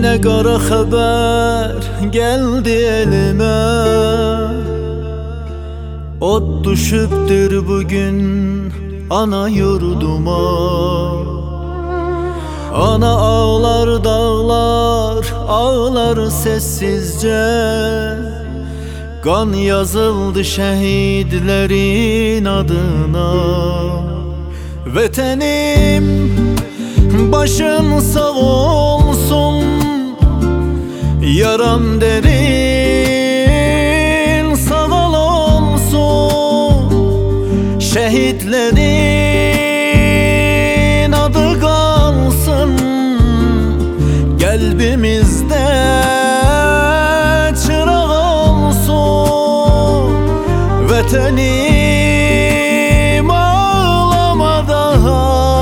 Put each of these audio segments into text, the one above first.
Yine kara haber geldi elime. Ot düşüptür bugün ana yurduma. Ana ağlar dağlar, ağlar sessizce. Kan yazıldı şehitlerin adına. Vetenim başın sağ olsun, yaran derin sağal olsun. Şehitlerin adı kalsın kalbimizde, çırak olsun. Vetenim ağlama daha,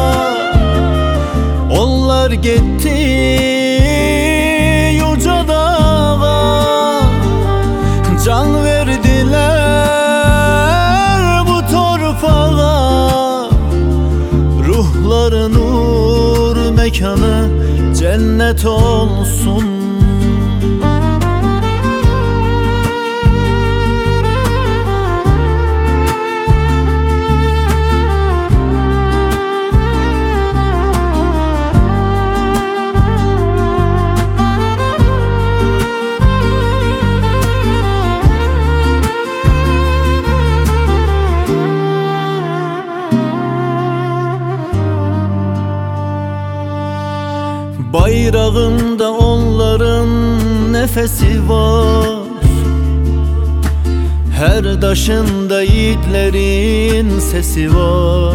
onlar gitti yüce dağa. Can verdiler bu torpağa. Ruhları nur, mekanı cennet olsun. Bayrağında onların nefesi var. Her taşında yiğitlerin sesi var.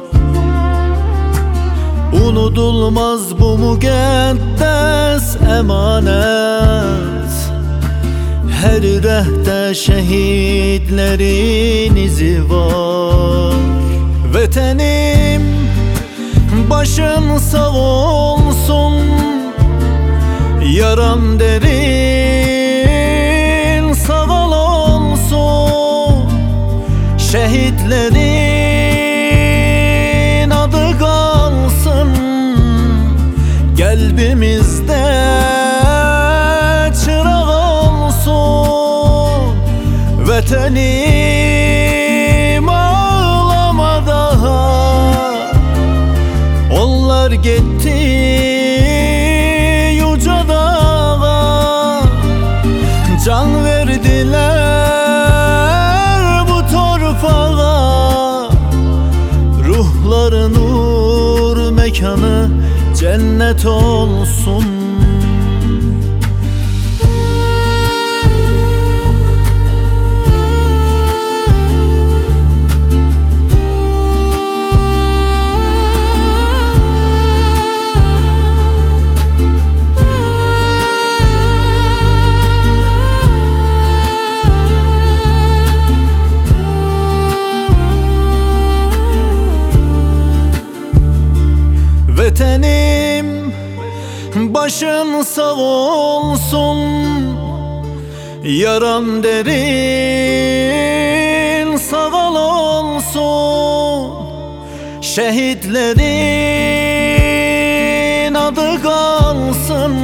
Unutulmaz bu mukaddes emanet. Her rehte şehitlerin izi var. Vetenim başın sağ olsun, yaran derin sağal olsun. Şehitlerin adı kalsın kalbimizde, çırak olsun. Vetenim ağlama daha, onlar gitti yüce dağa. Can verdiler bu torpağa. Ruhları nur, mekanı cennet olsun. Vetenim başın sağ olsun, yaran derin sağal olsun. Şehitlerin adı kalsın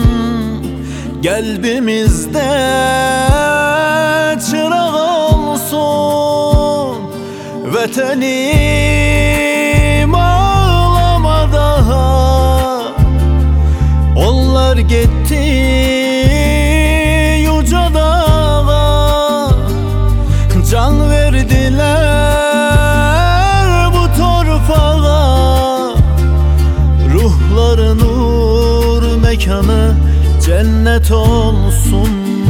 kalbimizde, çırak olsun. Vetenim ağlama daha, onlar gitti yüce dağa. Can verdiler bu torpağa. Ruhları nur, mekanı cennet olsun.